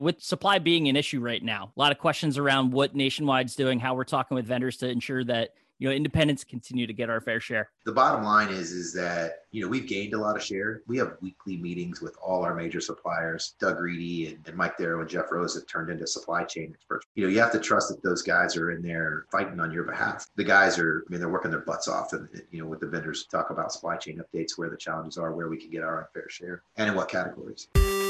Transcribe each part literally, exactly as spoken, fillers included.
with supply being an issue right now, a lot of questions around what Nationwide's doing, how we're talking with vendors to ensure that, you know, independents continue to get our fair share. The bottom line is, is that, you know, we've gained a lot of share. We have weekly meetings with all our major suppliers. Doug Reedy and, and Mike Darrow and Jeff Rose have turned into supply chain experts. You know, you have to trust that those guys are in there fighting on your behalf. The guys are, I mean, they're working their butts off and, you know, with the vendors talk about supply chain updates, where the challenges are, where we can get our unfair share, and in what categories.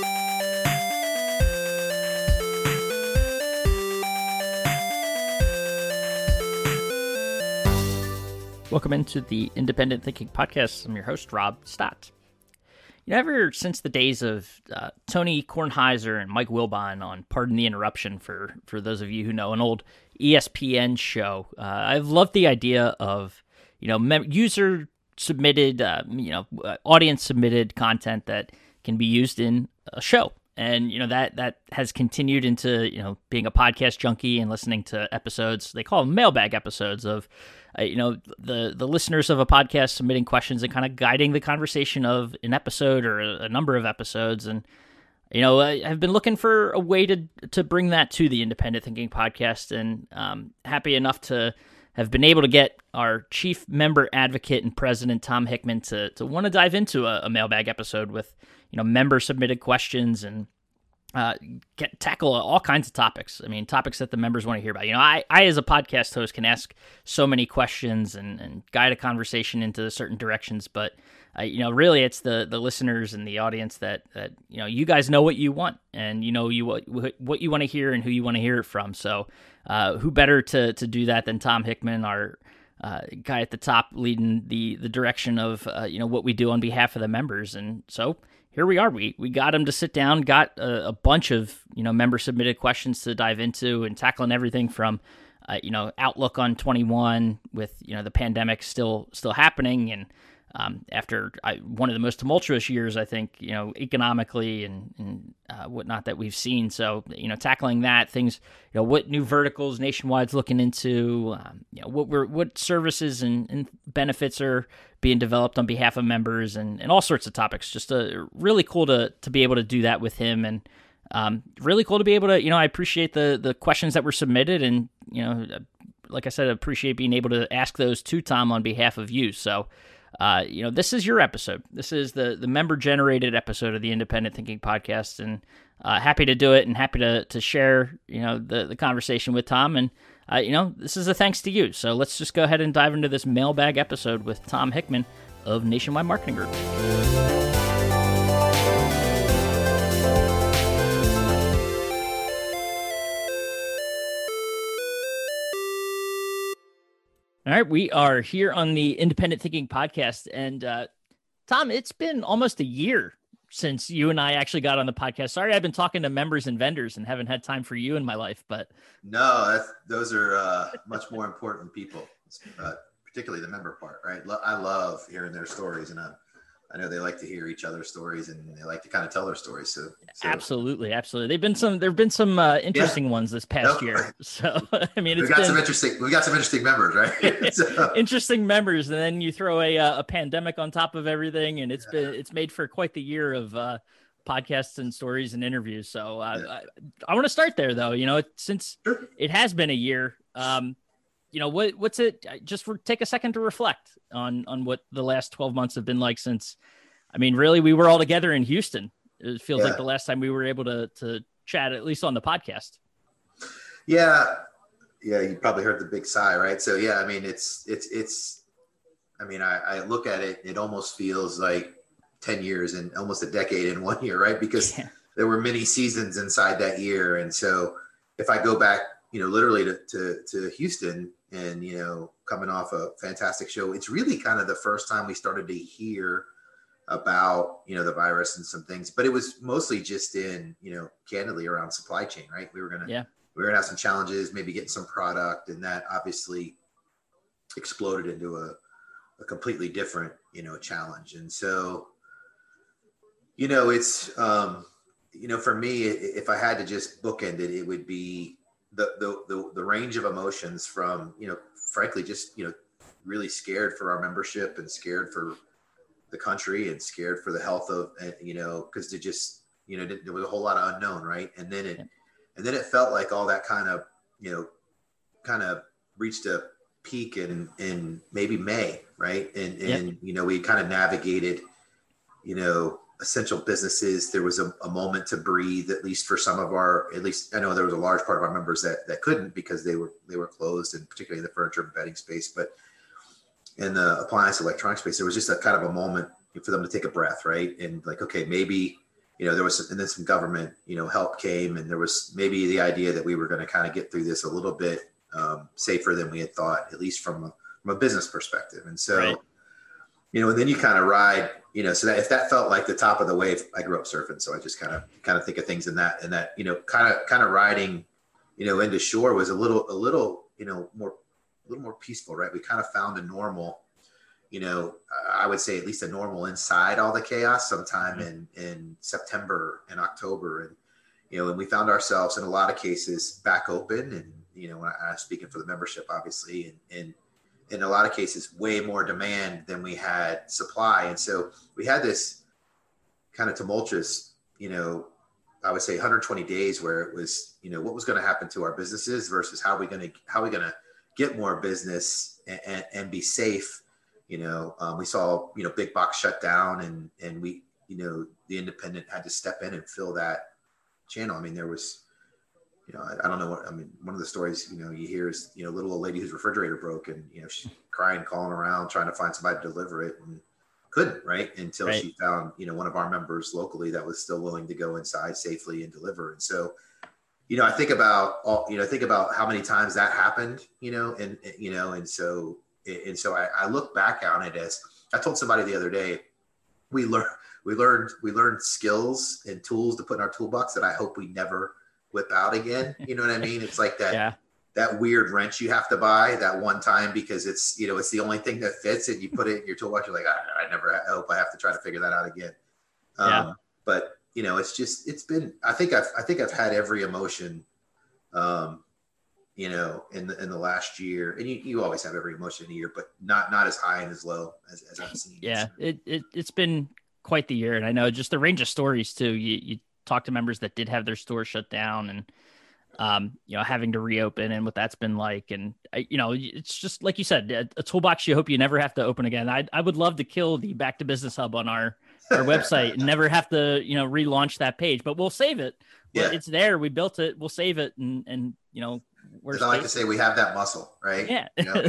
Welcome into the Independent Thinking Podcast. I'm your host, Rob Stott. You know, ever since the days of uh, Tony Kornheiser and Mike Wilbon on Pardon the Interruption, for, for those of you who know, an old E S P N show, uh, I've loved the idea of, you know, mem- user-submitted, uh, you know, uh, audience-submitted content that can be used in a show. And, you know, that that has continued into, you know, being a podcast junkie and listening to episodes. They call them mailbag episodes of, uh, you know, the, the listeners of a podcast submitting questions and kind of guiding the conversation of an episode or a, a number of episodes. And, you know, I, I've been looking for a way to to bring that to the Independent Thinking Podcast, and um, happy enough to have been able to get our chief member advocate and president, Tom Hickman, to to want to dive into a, a mailbag episode with, you know, member submitted questions and uh, get, tackle all kinds of topics. I mean, topics that the members want to hear about. You know, I, I as a podcast host can ask so many questions and, and guide a conversation into certain directions, but uh, you know, really it's the, the listeners and the audience that, that, you know, you guys know what you want, and you know, you, what, what you want to hear and who you want to hear it from. So uh, who better to, to do that than Tom Hickman, our Uh, guy at the top leading the the direction of uh, you know, what we do on behalf of the members. And so here we are. We we got him to sit down, got a, a bunch of, you know, member submitted questions to dive into, and tackling everything from uh, you know, outlook on twenty-one with, you know, the pandemic still still happening, and um, after I, one of the most tumultuous years, I think, you know, economically and, and uh, whatnot that we've seen. So, you know, tackling that, things, you know, what new verticals Nationwide's looking into, um, you know, what we're, what services and, and benefits are being developed on behalf of members, and, and all sorts of topics. Just uh, really cool to to be able to do that with him, and um, really cool to be able to, you know, I appreciate the the questions that were submitted, and, you know, like I said, I appreciate being able to ask those to Tom on behalf of you. So, Uh, you know, this is your episode. This is the, the member-generated episode of the Independent Thinking Podcast, and uh, happy to do it, and happy to to share, you know, the, the conversation with Tom. And, uh, you know, this is a thanks to you. So let's just go ahead and dive into this mailbag episode with Tom Hickman of Nationwide Marketing Group. All right, we are here on the Independent Thinking Podcast, and uh, Tom, it's been almost a year since you and I actually got on the podcast. Sorry, I've been talking to members and vendors and haven't had time for you in my life, but no, that's, those are uh, much more important people, uh, particularly the member part, right? Lo- I love hearing their stories, and I'm, I know they like to hear each other's stories, and they like to kind of tell their stories. So, so. Absolutely, absolutely. They've been some. There've been some uh, interesting yeah. ones this past no. year. So I mean, we it's got been... some interesting. We got some interesting members, right? so. Interesting members, and then you throw a a pandemic on top of everything, and it's yeah. been it's made for quite the year of uh, podcasts and stories and interviews. So uh, yeah. I, I want to start there, though. You know, since sure. it has been a year. Um, You know, what what's it? Just for, take a second to reflect on on what the last twelve months have been like since. I mean, really, we were all together in Houston. It feels yeah. like the last time we were able to to chat, at least on the podcast. Yeah, yeah, you probably heard the big sigh, right? So yeah, I mean, it's it's it's. I mean, I, I look at it; it almost feels like ten years and almost a decade in one year, right? Because yeah. there were many seasons inside that year, and so if I go back, you know, literally to to, to Houston, and you know, coming off a fantastic show, it's really kind of the first time we started to hear about, you know, the virus and some things, but it was mostly just in, you know, candidly around supply chain, right? We were going to, yeah. we were gonna have some challenges, maybe getting some product, and that obviously exploded into a, a completely different, you know, challenge. And so, you know, it's, um, you know, for me, if I had to just bookend it, it would be the, the, the, the range of emotions from, you know, frankly, just, you know, really scared for our membership and scared for the country and scared for the health of, you know, because to just, you know, there was a whole lot of unknown, right? And then it, Yeah. and then it felt like all that kind of, you know, kind of reached a peak in, in maybe May, right? And, and, Yep. you know, we kind of navigated, you know, essential businesses. There was a, a moment to breathe, at least for some of our, at least I know there was a large part of our members that, that couldn't because they were, they were closed, and particularly in the furniture and bedding space, but in the appliance electronic space, there was just a kind of a moment for them to take a breath. Right. And like, okay, maybe, you know, there was, and then some government, you know, help came, and there was maybe the idea that we were going to kind of get through this a little bit um, safer than we had thought, at least from a, from a business perspective. And so, right. you know, and then you kind of ride, you know, so that if that felt like the top of the wave, I grew up surfing. So I just kind of, kind of think of things in that, and that, you know, kind of, kind of riding, you know, into shore was a little, a little, you know, more, a little more peaceful, right? We kind of found a normal, you know, I would say at least a normal inside all the chaos sometime mm-hmm. in, in September and October. And, you know, and we found ourselves in a lot of cases back open, and, you know, when I, I'm speaking for the membership, obviously, and, and in a lot of cases, way more demand than we had supply. And so we had this kind of tumultuous, you know, I would say one hundred twenty days where it was, you know, what was going to happen to our businesses versus how are we going to, how are we going to get more business and, and, and be safe. You know, um, we saw, you know, big box shut down, and, and we, you know, the independent had to step in and fill that channel. I mean, there was, you know, I, I don't know what, I mean, one of the stories, you know, you hear is, you know, little old lady whose refrigerator broke, and, you know, she's crying, calling around, trying to find somebody to deliver it, and couldn't, right. Until right. she found, you know, one of our members locally that was still willing to go inside safely and deliver. And so, you know, I think about all, you know, think about how many times that happened, you know, and, you know, and so, and so I, I look back on it as, I told somebody the other day, we learned, we learned, we learned skills and tools to put in our toolbox that I hope we never whip out again. You know what I mean? It's like that, yeah. that weird wrench you have to buy that one time because it's, you know, it's the only thing that fits, and you put it in your toolbox. You're like, I, I never I hope I have to try to figure that out again. Um, yeah. But you know, it's just, it's been, I think I've, I think I've had every emotion, um, you know, in the, in the last year, and you, you always have every emotion in a year, but not, not as high and as low as, as I've seen. Yeah. It, it, it's been quite the year. And I know just the range of stories too. You, you talk to members that did have their store shut down, and, um, you know, having to reopen and what that's been like. And, I, you know, it's just, like you said, a, a toolbox you hope you never have to open again. I I would love to kill the Back to Business Hub on our, our website and never have to, you know, relaunch that page, but we'll save it. Yeah. Well, it's there. We built it. We'll save it. And, and, you know, I like to say we have that muscle, right? Yeah. You know,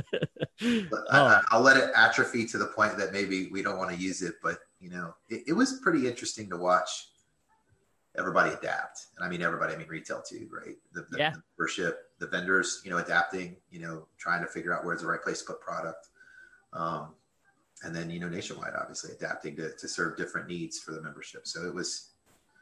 you know, I, oh. I'll let it atrophy to the point that maybe we don't want to use it, but you know, it, it was pretty interesting to watch everybody adapt. And I mean, everybody, I mean, retail too, right? The, the, yeah. the membership, the vendors, you know, adapting, you know, trying to figure out where's the right place to put product. Um, and then, you know, Nationwide, obviously adapting to, to serve different needs for the membership. So it was,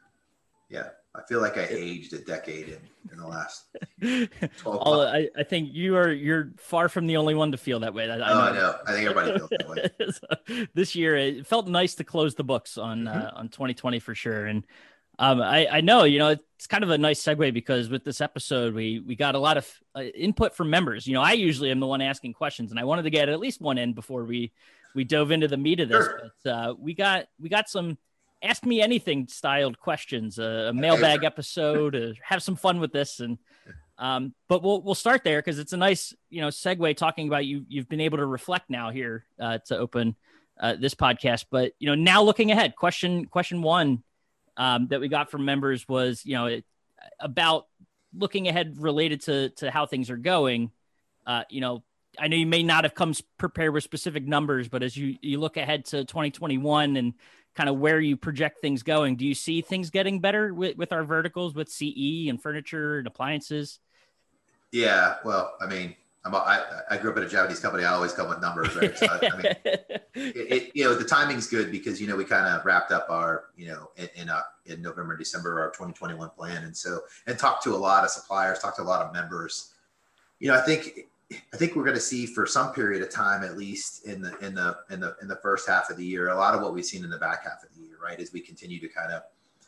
yeah, I feel like I aged a decade in, in the last twelve All, months. I, I think you are, you're far from the only one to feel that way. I, I oh, know. I know. I think everybody feels that way. So, this year, it felt nice to close the books on, mm-hmm. uh, on twenty twenty for sure. And um, I, I know, you know, it's kind of a nice segue because with this episode, we, we got a lot of uh, input from members. You know, I usually am the one asking questions, and I wanted to get at least one in before we, we dove into the meat of this, sure. but uh, we got, we got some Ask Me Anything styled questions, uh, a mailbag episode, uh, have some fun with this. And, um, but we'll, we'll start there because it's a nice, you know, segue talking about you, you've been able to reflect now here uh, to open uh, this podcast, but, you know, now looking ahead, question, question one um, that we got from members was, you know, it, about looking ahead related to, to how things are going. Uh, you know, I know you may not have come prepared with specific numbers, but as you, you look ahead to twenty twenty-one and kind of where you project things going, do you see things getting better with, with our verticals with C E and furniture and appliances? Yeah, well, I mean, I'm, I, I grew up at a Japanese company. I always come with numbers, right? So, I mean, it, it, you know, the timing's good because, you know, we kind of wrapped up our, you know, in, in, uh, in November, December, our twenty twenty-one plan. And so, and talked to a lot of suppliers, talked to a lot of members. You know, I think, I think we're going to see for some period of time, at least in the in the in the in the first half of the year, a lot of what we've seen in the back half of the year, right? As we continue to kind of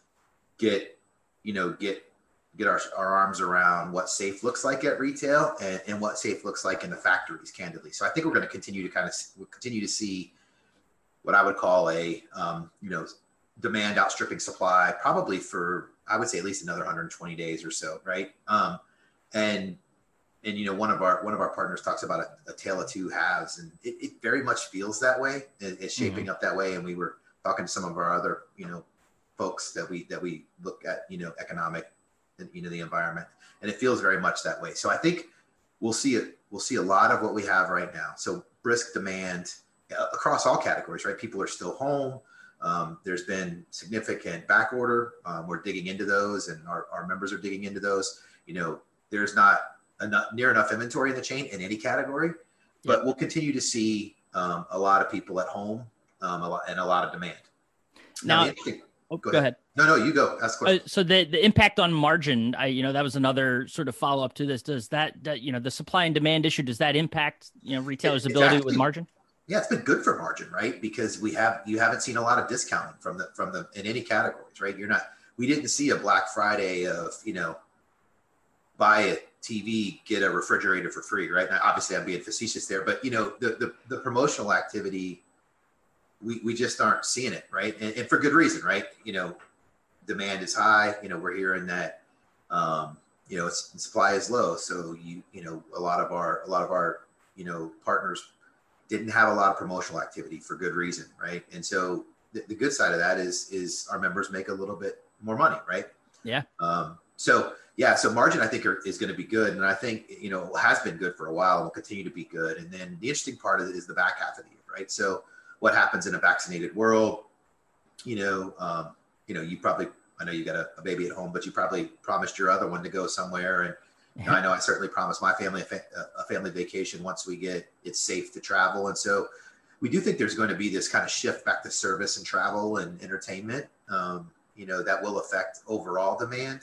get, you know, get get our, our arms around what safe looks like at retail and, and what safe looks like in the factories, candidly. So I think we're going to continue to kind of we'll continue to see what I would call a um, you know, demand outstripping supply probably for, I would say, at least another one hundred twenty days or so, right? Um, and and you know, one of our one of our partners talks about a, a tale of two halves, and it, it very much feels that way. It, it's shaping mm-hmm. up that way. And we were talking to some of our other, you know, folks that we that we look at, you know, economic and, you know, the environment, and it feels very much that way. So I think we'll see it. We'll see a lot of what we have right now. So brisk demand across all categories, right? People are still home. Um, there's been significant back order. Um, we're digging into those, and our, our members are digging into those. You know, there's not enough, near enough inventory in the chain in any category, but yep. we'll continue to see um, a lot of people at home um, a lot, and a lot of demand. Now, now oh, go, go ahead. ahead. No, no, you go. Ask uh, so the, the impact on margin, I, you know, that was another sort of follow up to this. Does that, that, you know, the supply and demand issue, does that impact, you know, retailers' it, ability actually, with margin? Yeah, it's been good for margin, right? Because we have, you haven't seen a lot of discounting from the, from the, in any categories, right? You're not, we didn't see a Black Friday of, you know, buy a T V, get a refrigerator for free, right? Now, obviously I'm being facetious there, but you know, the, the, the promotional activity, we, we just aren't seeing it, right? And, and for good reason, right? You know, demand is high. You know, we're hearing that, um, you know, it's, supply is low. So you, you know, a lot of our, a lot of our, you know, partners didn't have a lot of promotional activity for good reason, right? And so the, the good side of that is, is our members make a little bit more money, right? Yeah. Um, so yeah, so margin I think are, is going to be good, and I think you know has been good for a while and will continue to be good. And then the interesting part of it is the back half of the year, right? So what happens in a vaccinated world? You know, um, you know, you probably I know you got a, a baby at home, but you probably promised your other one to go somewhere, and you know, I know I certainly promised my family a, fa- a family vacation once we get it's safe to travel. And so we do think there's going to be this kind of shift back to service and travel and entertainment, um, you know, that will affect overall demand.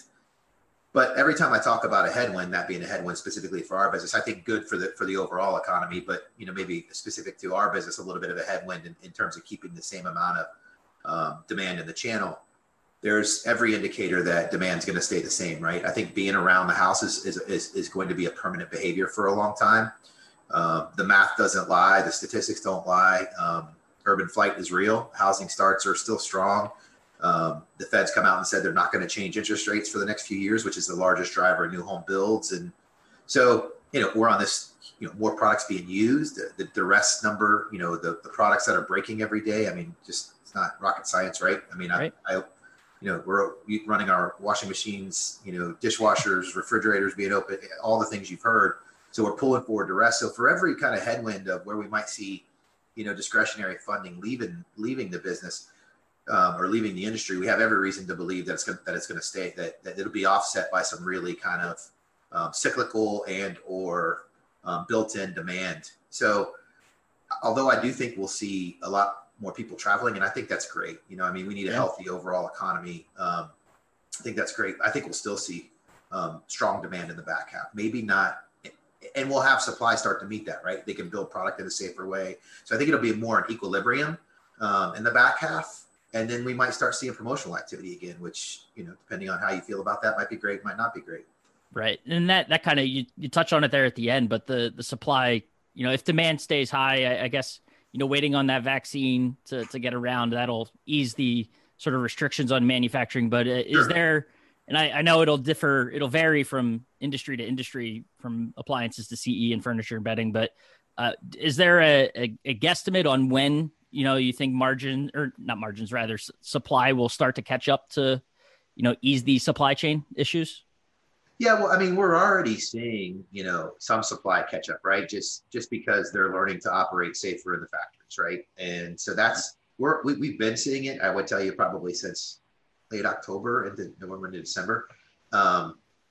But every time I talk about a headwind, that being a headwind specifically for our business, I think good for the for the overall economy, but you know, maybe specific to our business, a little bit of a headwind in, in terms of keeping the same amount of um, demand in the channel. There's every indicator that demand's going to stay the same, right? I think being around the house is is is, is going to be a permanent behavior for a long time. Um, the math doesn't lie, the statistics don't lie. Um, urban flight is real. Housing starts are still strong. Um, the Fed's come out and said they're not going to change interest rates for the next few years, which is the largest driver of new home builds. And so, you know, we're on this, you know, more products being used, the, the duress number, you know, the, the products that are breaking every day. I mean, just, it's not rocket science, right? I mean, right. I, I, you know, we're running our washing machines, you know, dishwashers, refrigerators being open, all the things you've heard. So we're pulling forward duress. So for every kind of headwind of where we might see, you know, discretionary funding leaving, leaving the business, Um, or leaving the industry, we have every reason to believe that it's going that it's going to stay, that, that it'll be offset by some really kind of um, cyclical and or um, built-in demand. So although I do think we'll see a lot more people traveling, and I think that's great. You know, I mean, we need a yeah. healthy overall economy. Um, I think that's great. I think we'll still see um, strong demand in the back half. Maybe not, and we'll have supply start to meet that, right? They can build product in a safer way. So I think it'll be more in equilibrium um, in the back half. And then we might start seeing promotional activity again, which, you know, depending on how you feel about that, might be great, might not be great. Right. And that, that kind of, you, you touch on it there at the end, but the, the supply, you know, if demand stays high, I, I guess, you know, waiting on that vaccine to, to get around, that'll ease the sort of restrictions on manufacturing. But uh, Sure. is there, and I, I know it'll differ, it'll vary from industry to industry, from appliances to C E and furniture and bedding, but uh, is there a, a, a guesstimate on when, you know, you think margin or not margins, rather s- supply will start to catch up to, you know, ease these supply chain issues? Yeah, well, I mean, we're already seeing, you know, some supply catch up, right? Just just because they're learning to operate safer in the factories, right? And so that's we're we, we've been seeing it. I would tell you probably since late October into November into December. Um,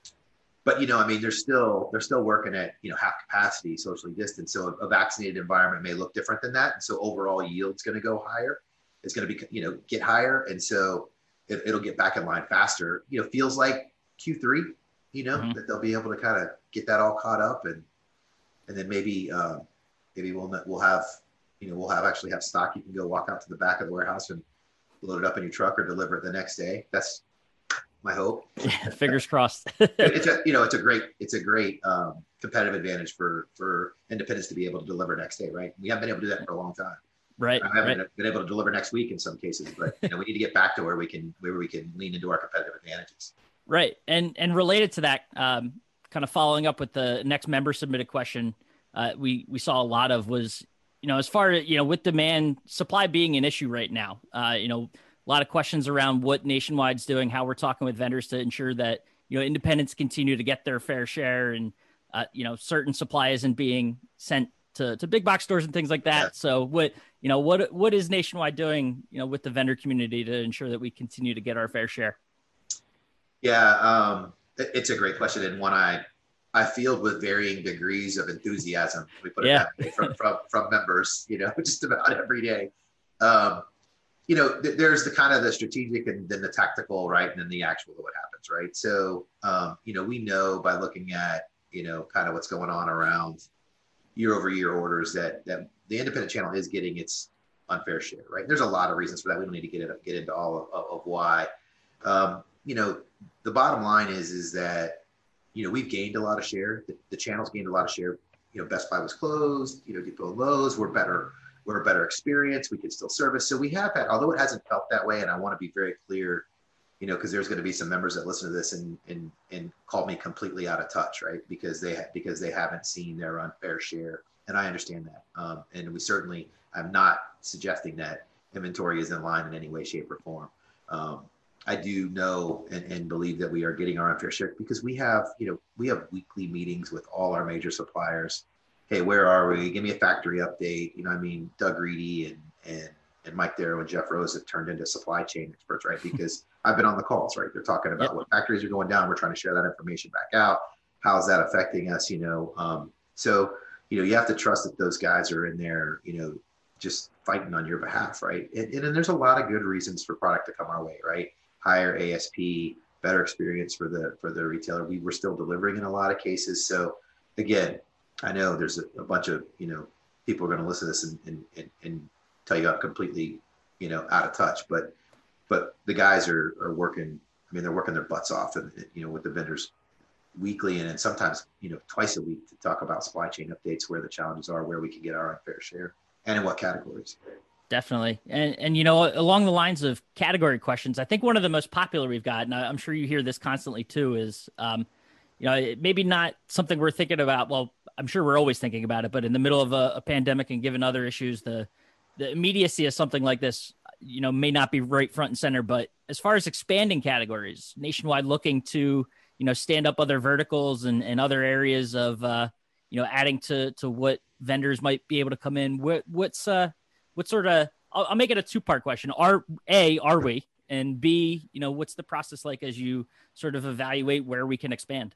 But, you know, I mean, they're still they're still working at, you know, half capacity, socially distanced. So a, a vaccinated environment may look different than that. And so overall yield's going to go higher. It's going to be, you know, get higher. And so it, it'll get back in line faster. You know, feels like Q three, you know, mm-hmm. that they'll be able to kind of get that all caught up. And and then maybe um, maybe we'll we'll have, you know, we'll have actually have stock. You can go walk out to the back of the warehouse and load it up in your truck or deliver it the next day. That's my hope. Yeah, fingers crossed. It's a, you know, it's a great, it's a great um, competitive advantage for, for independents to be able to deliver next day, right? We haven't been able to do that for a long time. Right. I haven't Right. been able to deliver next week in some cases, but you know, we need to get back to where we can where we can lean into our competitive advantages. Right. And and related to that, um, kind of following up with the next member submitted question, uh, we we saw a lot of was, you know, as far as, you know, with demand supply being an issue right now, uh, you know, a lot of questions around what Nationwide's doing, how we're talking with vendors to ensure that, you know, independents continue to get their fair share, and uh, you know, certain supply isn't being sent to to big box stores and things like Yeah. that. So what, you know, what what is Nationwide doing, you know, with the vendor community to ensure that we continue to get our fair share? Yeah, um, it- it's a great question, and one I I field with varying degrees of enthusiasm. We put it Yeah. that way from from from members, you know, just about every day. Um, you know, th- there's the kind of the strategic and then the tactical, right, and then the actual what happens, right. So, um, you know, we know by looking at you know kind of what's going on around year over year orders that that the independent channel is getting its unfair share, right. There's a lot of reasons for that. We don't need to get it get into all of, of, of why. Um, you know, the bottom line is is that you know we've gained a lot of share. The, the channel's gained a lot of share. You know, Best Buy was closed. You know, Depot and Lowe's were better. We're a better experience. We can still service. So we have had, although it hasn't felt that way, and I want to be very clear, you know, because there's going to be some members that listen to this and and and call me completely out of touch, right? Because they ha- because they haven't seen their unfair share, and I understand that. Um, and we certainly, I'm not suggesting that inventory is in line in any way, shape, or form. Um, I do know and, and believe that we are getting our unfair share because we have, you know, we have weekly meetings with all our major suppliers. Hey, where are we? Give me a factory update. You know, I mean, Doug Reedy and and and Mike Darrow and Jeff Rose have turned into supply chain experts, right? Because I've been on the calls, right? They're talking about Yep. what factories are going down. We're trying to share that information back out. How's that affecting us? You know, um, so you know, you have to trust that those guys are in there, you know, just fighting on your behalf, right? And, and, and there's a lot of good reasons for product to come our way, right? Higher A S P, better experience for the for the retailer. We were still delivering in a lot of cases. So again, I know there's a, a bunch of you know people are going to listen to this and, and, and, and tell you I'm completely you know out of touch, but but the guys are are working. I mean, they're working their butts off, and you know with the vendors weekly and then sometimes you know twice a week to talk about supply chain updates, where the challenges are, where we can get our unfair share, and in what categories. Definitely. And, and, you know, along the lines of category questions, I think one of the most popular we've got, and I'm sure you hear this constantly too, is, um, you know, maybe not something we're thinking about. Well, I'm sure we're always thinking about it, but in the middle of a, a pandemic and given other issues, the, the immediacy of something like this, you know, may not be right front and center. But as far as expanding categories, Nationwide looking to, you know, stand up other verticals and, and other areas of, uh, you know, adding to, to what vendors might be able to come in. What, what's, uh, what sort of, I'll, I'll make it a two part question. Are A, are we? And B, you know, what's the process like as you sort of evaluate where we can expand?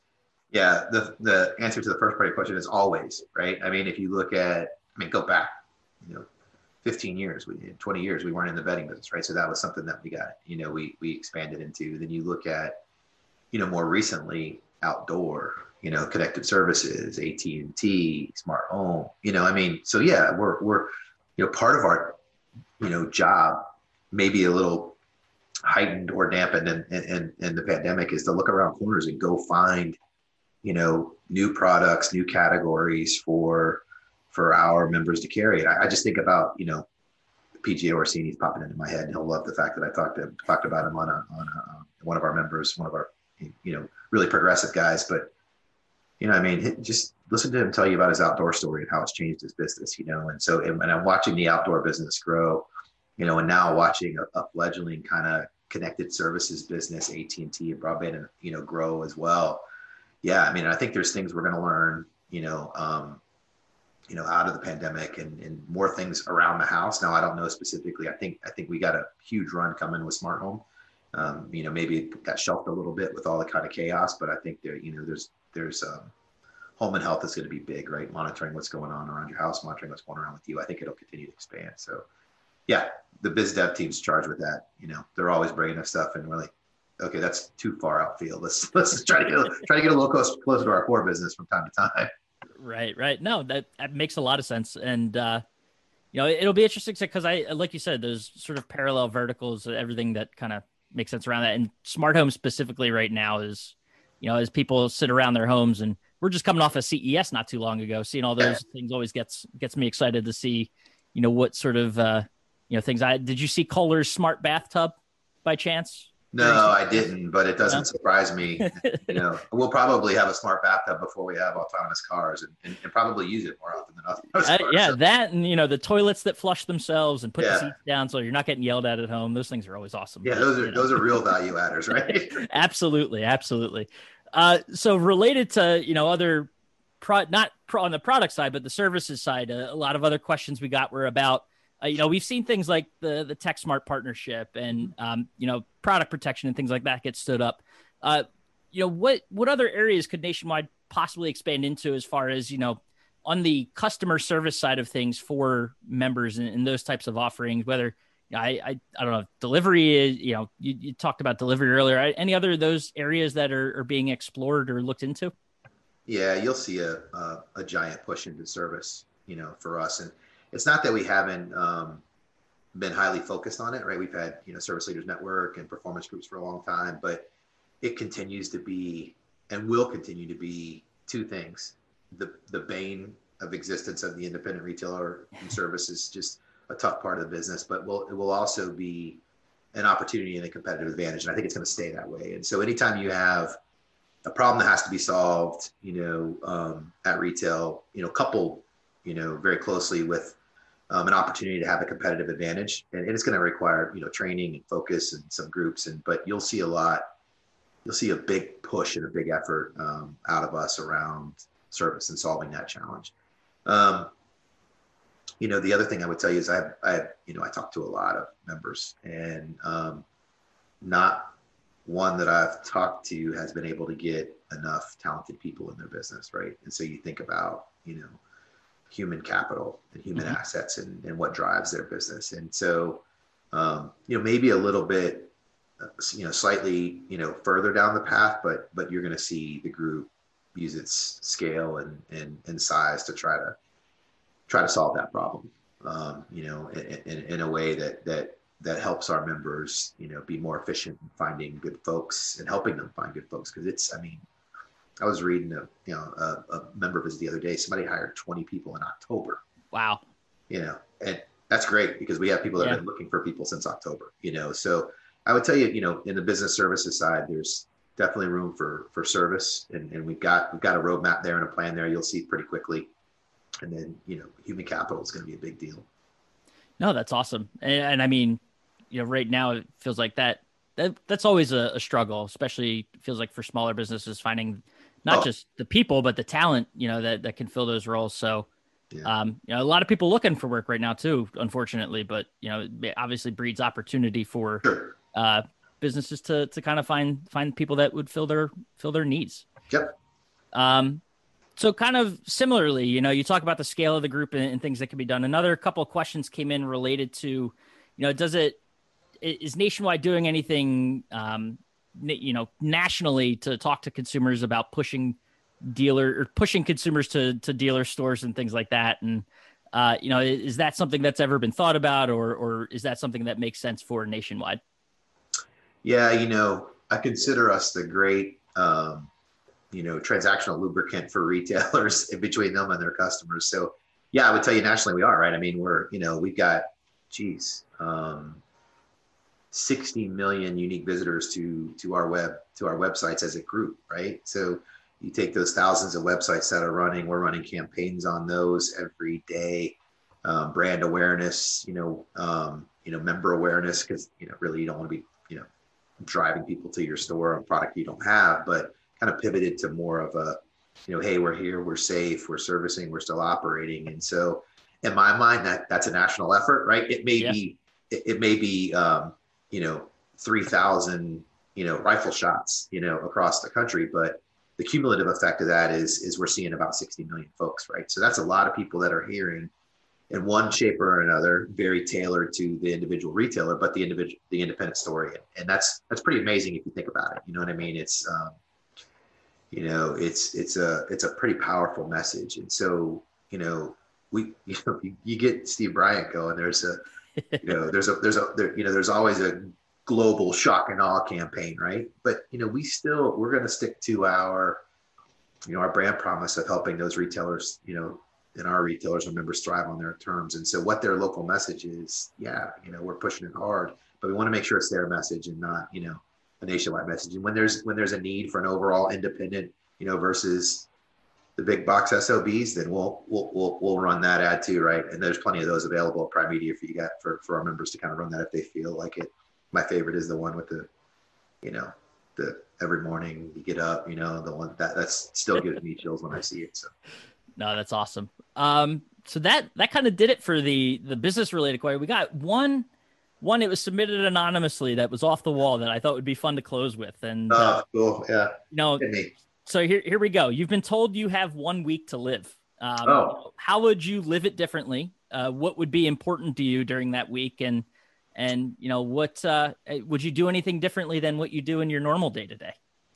Yeah, the the answer to the first part of your question is always, right? I mean, if you look at, I mean, go back, you know, fifteen years, we twenty years, we weren't in the bedding business, right? So that was something that we got, you know, we we expanded into. Then you look at, you know, more recently, outdoor, you know, connected services, A T and T, smart home, you know, I mean, so yeah, we're we're, you know, part of our, you know, job, maybe a little heightened or dampened in, in, in the pandemic, is to look around corners and go find, you know, new products, new categories for for our members to carry. And I, I just think about, you know, P G A Orsini's popping into my head, and he'll love the fact that I talked to talked about him on a, on a, um, one of our members, one of our, you know, really progressive guys. But you know, I mean, just listen to him tell you about his outdoor story and how it's changed his business. You know, and so and, and I'm watching the outdoor business grow. You know, and now watching a, a fledgling kind of connected services business, A T and T and broadband, and you know, grow as well. Yeah, I mean, I think there's things we're going to learn, you know, um, you know, out of the pandemic, and, and more things around the house. Now, I don't know specifically. I think I think we got a huge run coming with smart home. Um, you know, maybe it got shelved a little bit with all the kind of chaos, but I think there, you know, there's there's um, home and health is going to be big, right? Monitoring what's going on around your house, monitoring what's going on with you. I think it'll continue to expand. So, yeah, the biz dev team's charged with that. You know, they're always bringing us stuff, and we're like, okay, that's too far outfield. Let's let's try to get a, try to get a little close, closer to our core business from time to time. Right, right. No, that, that makes a lot of sense. And, uh, you know, it'll be interesting because I, like you said, there's sort of parallel verticals, everything that kind of makes sense around that. And smart home specifically right now is, you know, as people sit around their homes, and we're just coming off of C E S not too long ago, seeing all those things always gets, gets me excited to see, you know, what sort of, uh, you know, things I, did you see Kohler's smart bathtub by chance No, during some I of this? didn't, but it doesn't No. surprise me. You know, we'll probably have a smart bathtub before we have autonomous cars, and, and, and probably use it more often than autonomous Uh, cars. yeah, So, that and you know the toilets that flush themselves and put the yeah, seats down so you're not getting yelled at at home. Those things are always awesome. yeah, But those are you know, those are real value adders, right? absolutely, absolutely. Uh, so related to you know other pro not pro on the product side, but the services side, uh, a lot of other questions we got were about. Uh, you know, we've seen things like the the TechSmart partnership and um, you know product protection and things like that get stood up. Uh, you know, what what other areas could Nationwide possibly expand into as far as you know on the customer service side of things for members and, and those types of offerings, whether I, I, I don't know, delivery is, you know, you, you talked about delivery earlier. Any other of those areas that are, are being explored or looked into? Yeah, you'll see a, a a giant push into service, you know, for us, and it's not that we haven't um, been highly focused on it, right? We've had you know service leaders network and performance groups for a long time, but it continues to be and will continue to be two things. The the bane of existence of the independent retailer and service is just a tough part of the business, but will it will also be an opportunity and a competitive advantage. And I think it's going to stay that way. And so anytime you have a problem that has to be solved, you know, um, at retail, you know, coupled, you know, very closely with um, an opportunity to have a competitive advantage, and, and it's going to require, you know, training and focus and some groups. And but you'll see a lot you'll see a big push and a big effort um, out of us around service and solving that challenge. Um, you know, the other thing I would tell you is I, have, I, have, you know, I talk to a lot of members, and um, not one that I've talked to has been able to get enough talented people in their business, right? And so you think about, you know, human capital and human Mm-hmm. assets and, and what drives their business. And so, um, you know, maybe a little bit you know, slightly, you know, further down the path, but but you're going to see the group use its scale and and, and size to try to try to solve that problem, um, you know, in, in, in a way that that that helps our members, you know, be more efficient in finding good folks and helping them find good folks. Because it's, I mean, I was reading a you know a, a member visit the other day. Somebody hired twenty people in October. Wow. You know, and that's great because we have people that Yeah. have been looking for people since October. You know, so I would tell you, you know, in the business services side, there's definitely room for for service, and, and we've got we've got a roadmap there and a plan there. You'll see pretty quickly, and then you know, human capital is going to be a big deal. No, that's awesome. And, and I mean, you know, right now it feels like that, that that's always a, a struggle, especially feels like for smaller businesses finding not Oh, just the people, but the talent, you know, that, that can fill those roles. So, yeah, um, you know, a lot of people looking for work right now too, unfortunately, but you know, it obviously breeds opportunity for, sure, uh, businesses to, to kind of find, find people that would fill their, fill their needs. yep, Um, so kind of similarly, you know, you talk about the scale of the group and, and things that can be done. Another couple of questions came in related to, you know, does it, is Nationwide doing anything, um, you know, nationally to talk to consumers about pushing dealer or pushing consumers to, to dealer stores and things like that? And, uh, you know, is that something that's ever been thought about, or, or is that something that makes sense for Nationwide? yeah. You know, I consider us the great, um, you know, transactional lubricant for retailers in between them and their customers. So, yeah, I would tell you nationally we are, right. I mean, we're, you know, we've got, geez, um, sixty million unique visitors to to our web to our websites as a group, right? So you take those thousands of websites that are running, we're running campaigns on those every day, um, brand awareness, you know, um, you know, member awareness, because you know, really you don't want to be, you know, driving people to your store on product you don't have, but kind of pivoted to more of a, you know, hey, we're here, we're safe, we're servicing, we're still operating. And so in my mind, that that's a national effort, right? It may Yeah. be, it, it may be, um, you know, three thousand, you know, rifle shots, you know, across the country. But the cumulative effect of that is, is we're seeing about sixty million folks, right? So that's a lot of people that are hearing in one shape or another, very tailored to the individual retailer, but the individual, the independent story. And, and that's, that's pretty amazing if you think about it. You know what I mean? It's, um, you know, it's, it's a, it's a pretty powerful message. And so, you know, we, you know, you, you get Steve Bryant going, there's a, you know, there's a, there's a, there, you know, there's always a global shock and awe campaign, right? But, you know, we still, we're going to stick to our, you know, our brand promise of helping those retailers, you know, and our retailers and members thrive on their terms. And so what their local message is, yeah, you know, we're pushing it hard, but we want to make sure it's their message and not, you know, a nationwide message. And when there's, when there's a need for an overall independent, you know, versus the big box S O Bs, then we'll, we'll, we'll, we'll run that ad too. Right. And there's plenty of those available at Prime Media for you got for, for our members to kind of run that if they feel like it. My favorite is the one with the, you know, the every morning you get up, you know, the one that that's still gives me chills when I see it. So. No, that's awesome. Um, so that, that kind of did it for the, the business related question. We got one, one, it was submitted anonymously that was off the wall that I thought would be fun to close with. And, oh, uh, cool. Yeah. You know, so here, here we go. You've been told you have one week to live. Um, oh. How would you live it differently? Uh, what would be important to you during that week? And, and, you know, what, uh, would you do anything differently than what you do in your normal day to day?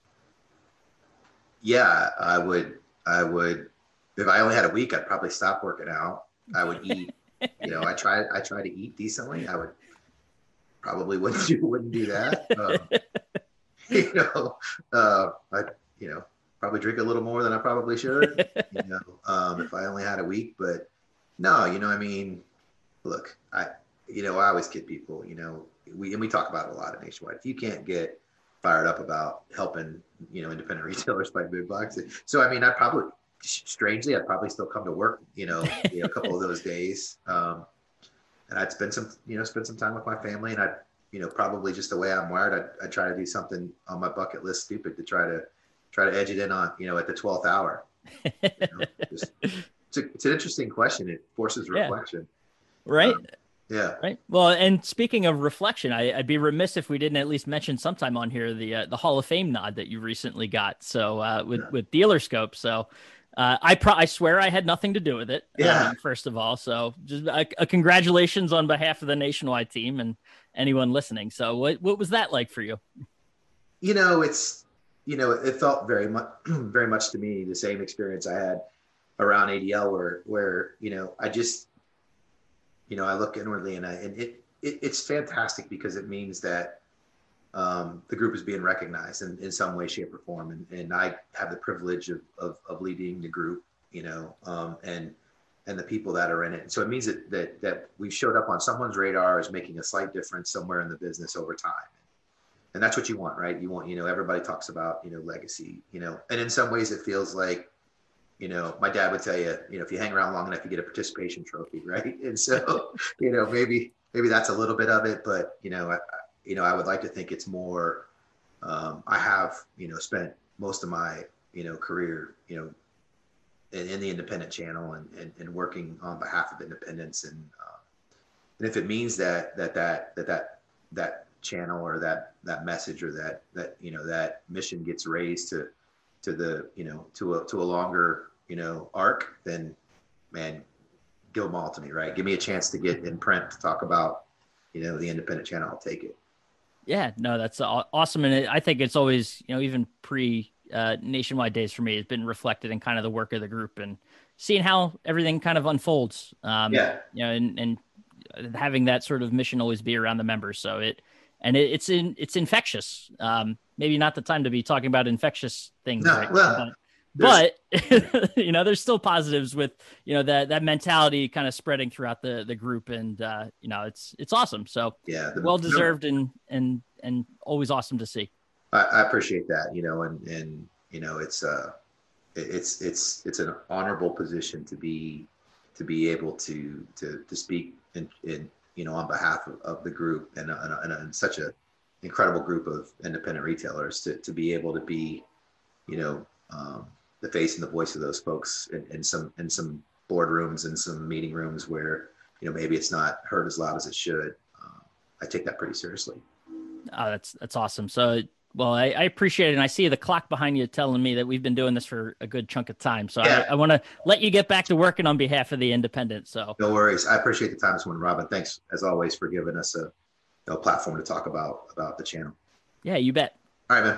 Yeah, I would, I would, if I only had a week, I'd probably stop working out. I would eat, you know, I try, I try to eat decently. I would probably wouldn't do, wouldn't do that. Um, you know, uh, I, you know, probably drink a little more than I probably should, you know, um, if I only had a week, but no, you know, I mean, look, I, you know, I always kid people, you know, we, and we talk about it a lot at Nationwide. If you can't get fired up about helping, you know, independent retailers fight big box. So, I mean, I probably, strangely, I'd probably still come to work, you know, you know a couple of those days. Um, and I'd spend some, you know, spend some time with my family, and I'd, you know, probably just the way I'm wired, I'd, I'd try to do something on my bucket list stupid to try to, try to edge it in on, you know, at the twelfth hour. You know, just, it's, a, it's an interesting question. It forces reflection. Yeah. Right. Um, yeah. Right. Well, and speaking of reflection, I, I'd be remiss if we didn't at least mention sometime on here the uh, the Hall of Fame nod that you recently got. So uh, with, yeah. with Dealerscope. So uh, I pro- I swear I had nothing to do with it. Yeah. Um, first of all, so just a, a congratulations on behalf of the Nationwide team and anyone listening. So what what was that like for you? You know, it's, you know, it felt very much, very much to me, the same experience I had around A D L where, where, you know, I just, you know, I look inwardly and I, and it, it it's fantastic because it means that um, the group is being recognized in, in some way, shape or form. And, and I have the privilege of, of, of leading the group, you know, um, and, and the people that are in it. And so it means that, that, that we showed up on someone's radar as making a slight difference somewhere in the business over time. And that's what you want, right? You want, you know, everybody talks about, you know, legacy, you know, and in some ways it feels like, you know, my dad would tell you, you know, if you hang around long enough, you get a participation trophy, right? And so, you know, maybe, maybe that's a little bit of it, but, you know, I, you know, I would like to think it's more, um, I have, you know, spent most of my, you know, career, you know, in, in the independent channel and, and, and working on behalf of independents. And, uh, and if it means that, that, that, that, that, that channel or that, that message or that, that, you know, that mission gets raised to, to the, you know, to a, to a longer, you know, arc, then man, give them all to me, right? Give me a chance to get in print to talk about, you know, the independent channel. I'll take it. Yeah, no, that's awesome. And I think it's always, you know, even pre uh, Nationwide days for me, it's been reflected in kind of the work of the group and seeing how everything kind of unfolds. Um, yeah. You know, and, and having that sort of mission always be around the members. So it, and it, it's in, it's infectious. Um, maybe not the time to be talking about infectious things. No, right? well, but, but you know, there's still positives with, you know, that, that mentality kind of spreading throughout the, the group. And, uh, you know, it's, it's awesome. So yeah, the, well-deserved and, and, and always awesome to see. I, I appreciate that, you know, and, and, you know, it's, uh, it's, it's, it's an honorable position to be, to be able to, to, to speak in, in, you know, on behalf of, of the group and, and, and, and such a incredible group of independent retailers to, to be able to be, you know, um, the face and the voice of those folks in, in some, in some boardrooms and some meeting rooms where, you know, maybe it's not heard as loud as it should. Um, I take that pretty seriously. Oh, that's, that's awesome. So, well, I, I appreciate it. And I see the clock behind you telling me that we've been doing this for a good chunk of time. So yeah. I, I want to let you get back to working on behalf of the independent. So no worries. I appreciate the time this one, Robin. Thanks as always for giving us a, you know, platform to talk about, about the channel. Yeah, you bet. All right, man.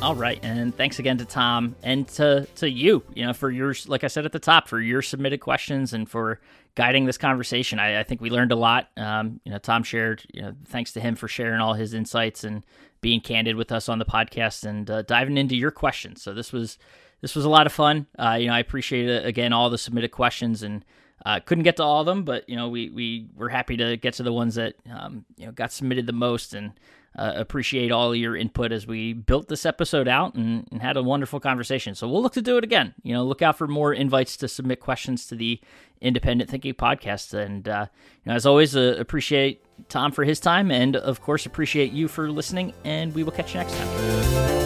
All right, and thanks again to Tom and to to you, you know, for your, like I said at the top, for your submitted questions and for guiding this conversation. I, I think we learned a lot. Um, you know, Tom shared, you know, thanks to him for sharing all his insights and being candid with us on the podcast and uh, diving into your questions. So this was this was a lot of fun. Uh, you know, I appreciate it, again, all the submitted questions, and uh, couldn't get to all of them, but you know, we we were happy to get to the ones that um, you know got submitted the most, and Uh, appreciate all your input as we built this episode out and, and had a wonderful conversation. So we'll look to do it again. You know, look out for more invites to submit questions to the Independent Thinking Podcast. And uh, you know, as always, uh, appreciate Tom for his time, and of course, appreciate you for listening. And we will catch you next time.